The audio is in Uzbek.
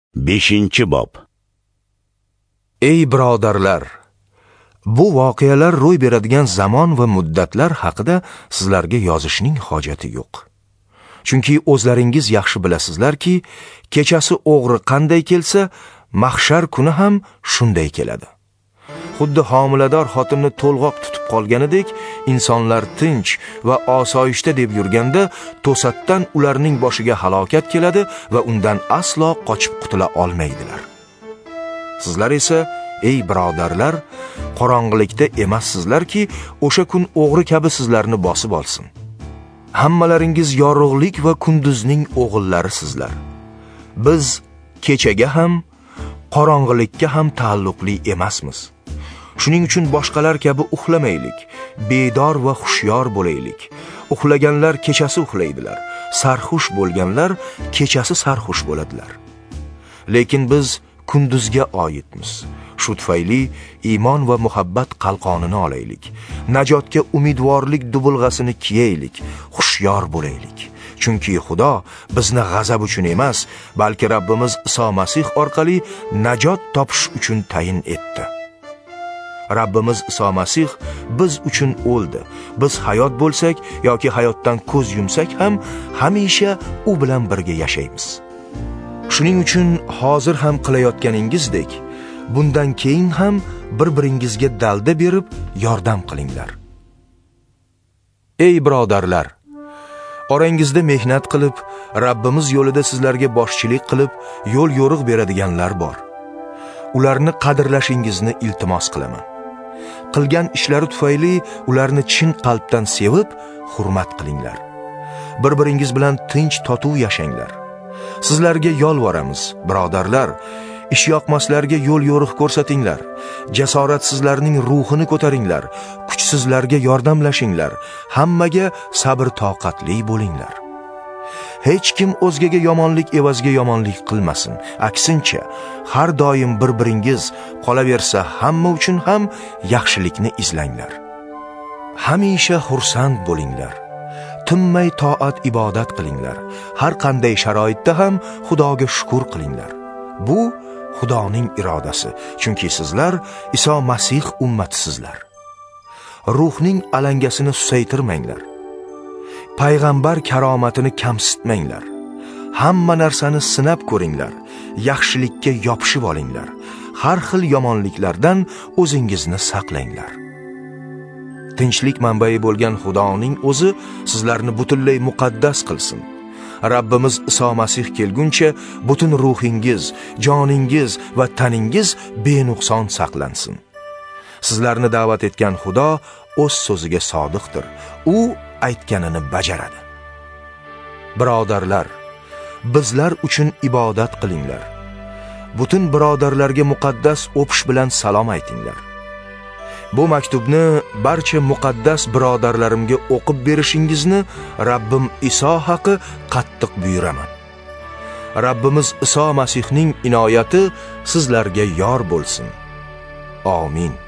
5-bob. Ey birodarlar, bu voqealar ro'y beradigan zamon va muddatlar haqida sizlarga yozishning hojati yo'q. Chunki o'zlaringiz yaxshi bilasizlarki, kechasi o'g'ri qanday kelsa, mahshar kuni ham shunday keladi. Xuddi homilador xotinni to'lg'oq tutib qolganidek, insonlar tinch va osoyishta deb yurganda, to'satdan ularning boshiga halokat keladi va undan aslo qochib qutula olmaydilar. Sizlar esa, ey birodarlar, qorong'ilikda emassizlarki, o'sha kun o'g'ri kabi sizlarni bosib olsin. Hammalaringiz yorug'lik va kunduzning o'g'illarisizlar. Biz kechaga ham, qorong'ilikka ham taalluqli emasmiz. Shuning uchun boshqalar kabi uxlamaylik, bedor va xushyor bo'laylik. Uxlaganlar kechasi uxlaydilar, sarxush bo'lganlar kechasi sarxush bo'ladilar. Lekin biz kunduzga oidmiz. Shu tufayli iymon va muhabbat qalqonini olaylik. Najotga umidvorlik dubulg'asini kiyaylik, xushyor bo'laylik. Chunki Xudo bizni g'azab uchun emas, balki Rabbimiz Iso Masih orqali najot topish uchun tayin etdi. Rabbimiz Iso Masih biz uchun o'ldi. Biz hayot bo'lsak yoki hayotdan ko'z yumsak ham hamisha u bilan birga yashaymiz. Shuning uchun hozir ham qilayotganingizdek, bundan keyin ham bir-biringizga dalda berib yordam qilinglar. Ey birodarlar, orangizda mehnat qilib, Rabbimiz yo'lida sizlarga boshchilik qilib, yo'l yo'riq beradiganlar bor. Ularni qadrlashingizni iltimos qilaman. Qilgan ishlari tufayli ularni chin qalbdan sevib, hurmat qilinglar. Bir-biringiz bilan tinch totuv yashanglar. Sizlarga yolvoramiz, birodarlar, ishyoqmaslarga yo'l yo'riq ko'rsatinglar. Jasoratsizlarning ruhini ko'taringlar. Kuchsizlarga yordamlashinglar. Hammaga sabr-toqatli bo'linglar. Hech kim o'zgaga yomonlik evaziga yomonlik qilmasin. Aksincha, har doim bir-biringiz, qolaversa hamma uchun ham yaxshilikni izlanglar. Hamisha xursand bo'linglar. Tinmay toat ibodat qilinglar. Har qanday sharoitda ham Xudoga shukr qilinglar. Bu Xudoning irodasi, chunki sizlar Iso Masih ummatisizlar. Ruhning alangasini susaytirmanglar. Payg'ambar karomatini kamsitmanglar. Hamma narsani sinab ko'ringlar. Yaxshilikka yopishib olinglar. Har xil yomonliklardan o'zingizni saqlanglar. Tinchlik manbai bo'lgan Xudoning o'zi sizlarni butunlay muqaddas qilsin. Rabbimiz Iso Masih kelguncha butun ruhingiz, joningiz va taningiz benuqson saqlansin. Sizlarni da'vat etgan Xudo o'z so'ziga sodiqdir. U aytganini bajaradi. Birodarlar, bizlar uchun ibodat qilinglar. Butun birodarlarga muqaddas o'pish bilan salom aytinglar. Bu maktubni barcha muqaddas birodarlarimga o'qib berishingizni Rabbim Iso haqi qattiq buyuraman. Rabbimiz Iso Masihning inoyati sizlarga yor bo'lsin. Amin.